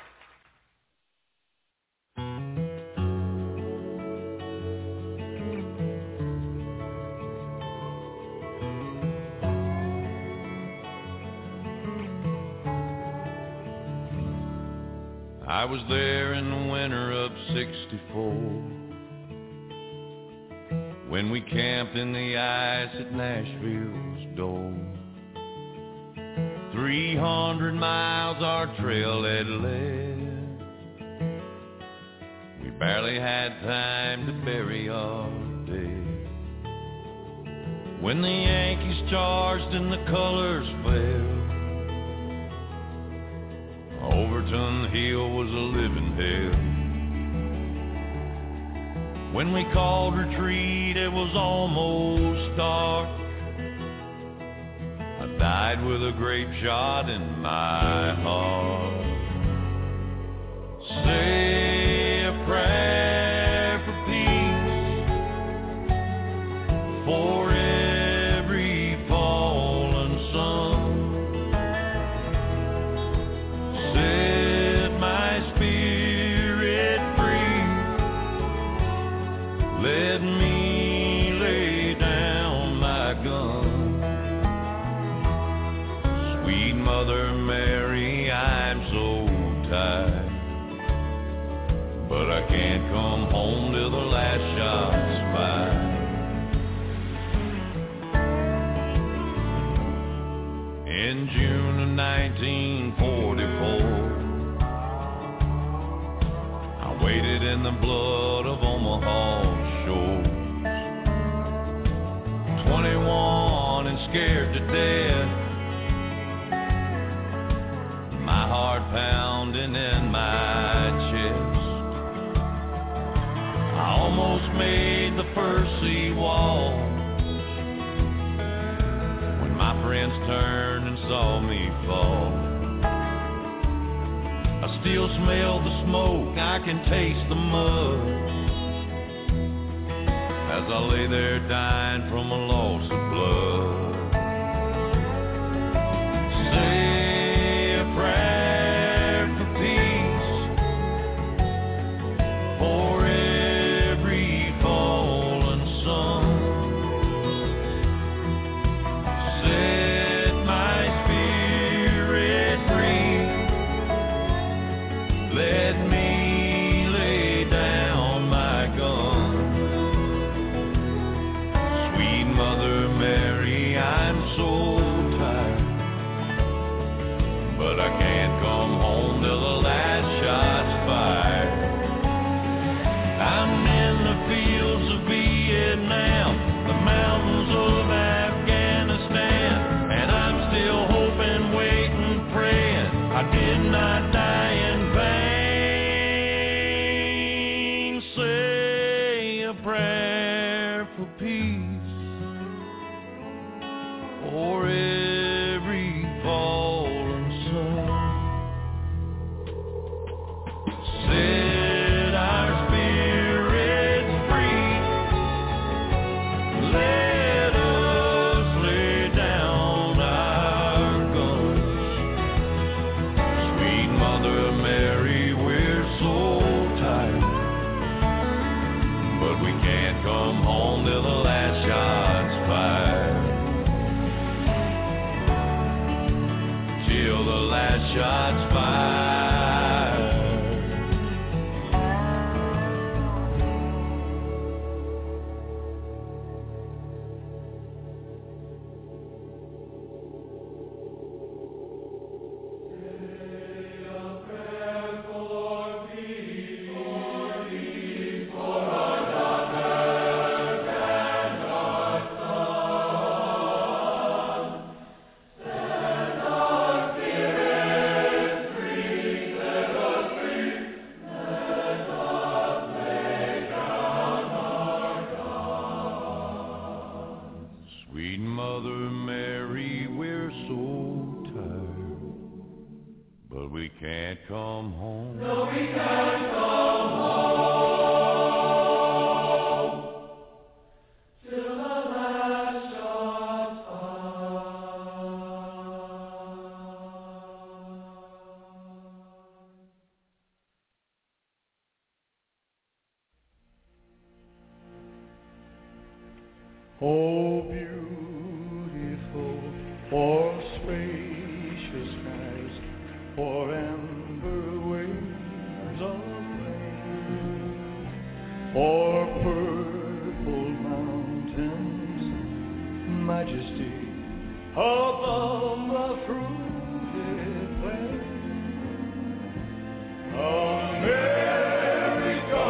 I was there in the winter of '64 when we camped in the ice at Nashville's door. 300 miles our trail had led. We barely had time to bury our dead. When the Yankees charged and the colors fell, Overton Hill was a living hell. When we called retreat, it was almost dark. I died with a grape shot in my heart. Say a prayer for peace, for every fallen son. Set my spirit free. Let me lay down my gun. Sweet Mother Mary, I'm so tired, but I can't come home till the last shot's fired. In June of 1944, I waded in the blood of Omaha shores. 21 and scared to death, my heart pounding in my chest. I almost made the first seawall when my friends turned and saw me fall. I still smell the smoke, I can taste the mud as I lay there dying from a loss of blood. Say a prayer for peace, for every fallen son. Set my spirit free. Let me lay down my gun. Sweet Mother Mary, I'm so tired, but I can't come home till the last shot's fired. I'm in the fields of Vietnam, the mountains of Afghanistan, and I'm still hoping, waiting, praying I did not die in vain. Say a prayer for peace, for every fallen son. Set our spirits free. Let us lay down our guns. Sweet Mother Mary, we're so tired, but we can't come home till the last shot's fired. Till the last shot's fired. 'cause we can't come home. No, we can't come home till the last shot's Oh, beautiful for spacious skies, for amber waves of rain, for purple mountains, majesty above the fruited plain. America,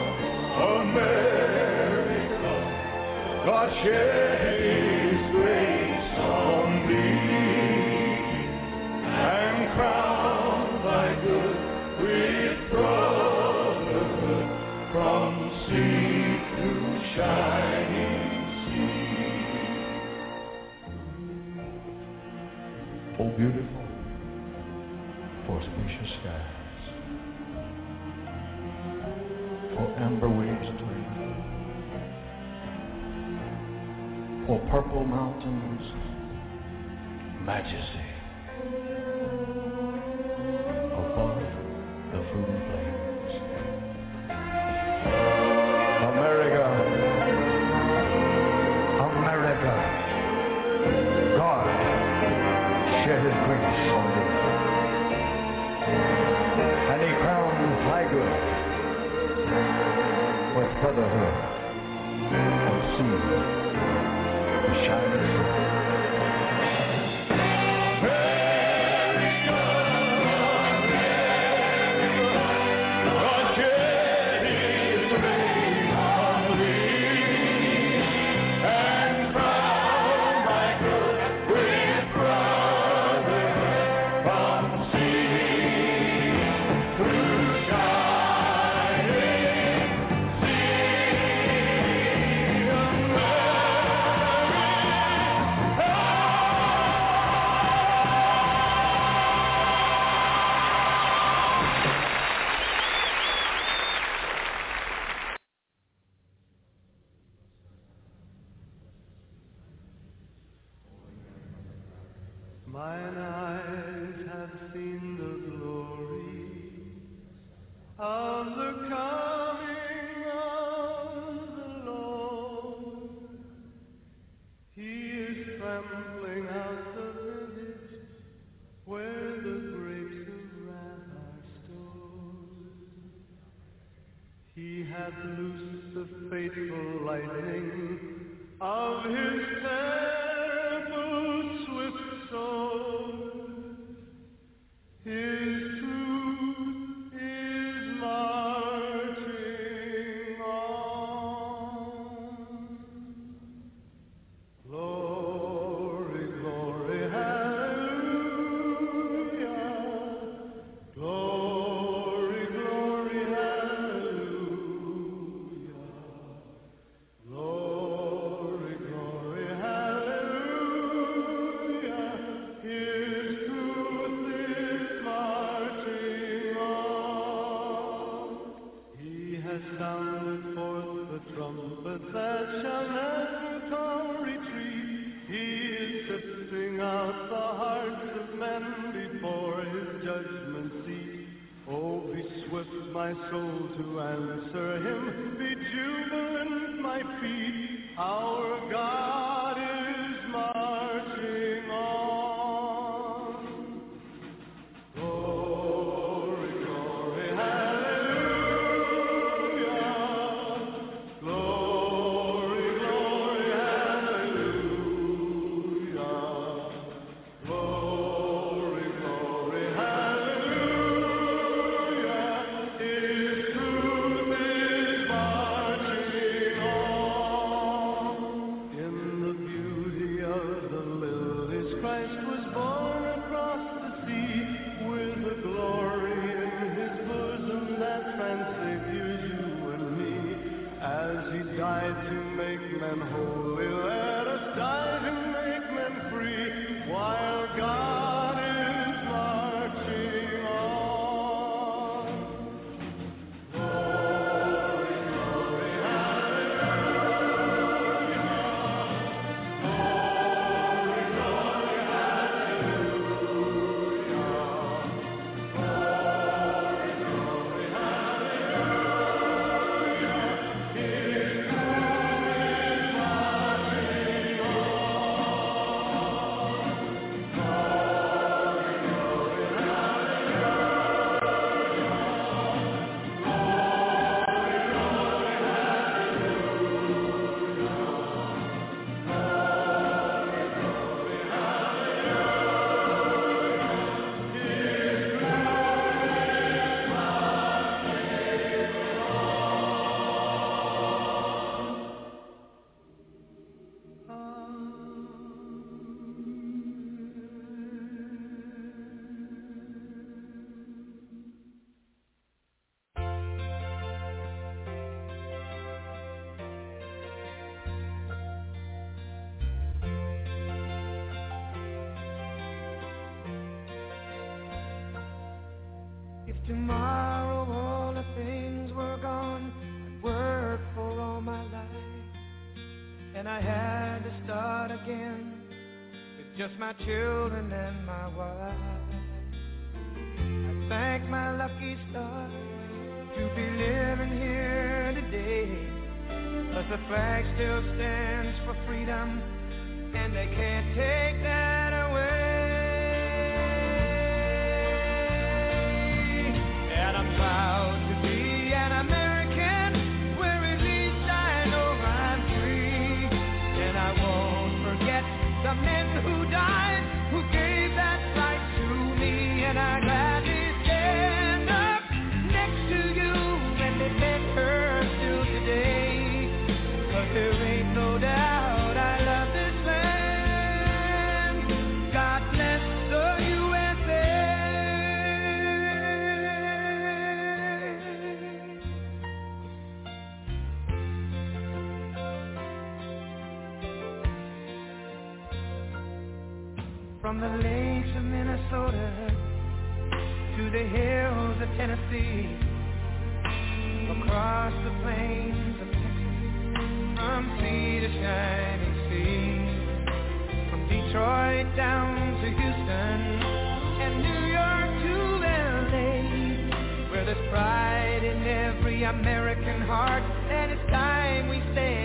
America, God shed His grace on thee, and crown thy good with brotherhood from sea to shining sea. Oh, beautiful for spacious skies, for amber waves to reach, for purple mountains, majesty above the fruited plains. America, America, God shed His grace on thee, and He crowned thy good with brotherhood of sea. Shining. Mine eyes have seen the glory of the coming of the Lord. He is trampling out the village where the grapes of wrath are stored. He hath loosed the fateful lightning of His terrible swift sword. His truth is marching on. Glory, glory, hallelujah. Glory, glory, hallelujah. Glory, glory, hallelujah. His truth is marching on. He has sounded forth the trumpet that shall never come retreat. He is sifting out the hearts of men before His judgment seat. Oh, be swift, my soul, to answer Him. Be jubilant, my feet. Our God is marching on. Glory, glory, hallelujah. Glory, glory, hallelujah. Glory, glory, hallelujah. His truth is marching on. In the If tomorrow all the things were gone I'd worked for all my life, and I had to start again with just my children and my wife. I thank my lucky stars to be living here today, 'cause the flag still stands for freedom, and they can't take that away. And I'm proud to be an American, where at least I know I'm free. And I won't forget the men who died, who gave that right to me. And I gladly stand up next to you and defend her still today, 'cause there ain't no doubt I love this land. God bless the USA. From the lakes of Minnesota to the hills of Tennessee, across the plains of Texas, from sea to shining sea, from Detroit down to Houston and New York to LA, where there's pride in every American heart, and it's time we stand